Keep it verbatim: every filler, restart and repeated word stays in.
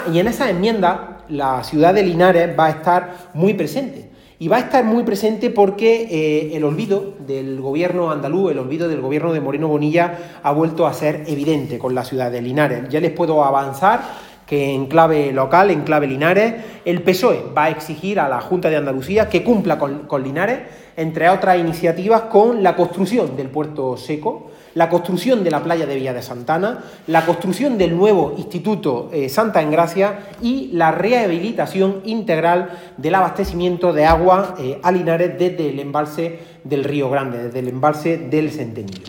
Y en esas enmiendas la ciudad de Linares va a estar muy presente. Y va a estar muy presente porque eh, el olvido del gobierno andaluz, el olvido del gobierno de Moreno Bonilla ha vuelto a ser evidente con la ciudad de Linares. Ya les puedo avanzar que en clave local, en clave Linares, el P S O E va a exigir a la Junta de Andalucía que cumpla con, con Linares, entre otras iniciativas, con la construcción del puerto seco, la construcción de la playa de Villa de Santana, la construcción del nuevo Instituto eh, Santa Engracia y la rehabilitación integral del abastecimiento de agua eh, a Linares desde el embalse del Río Grande, desde el embalse del Centenillo.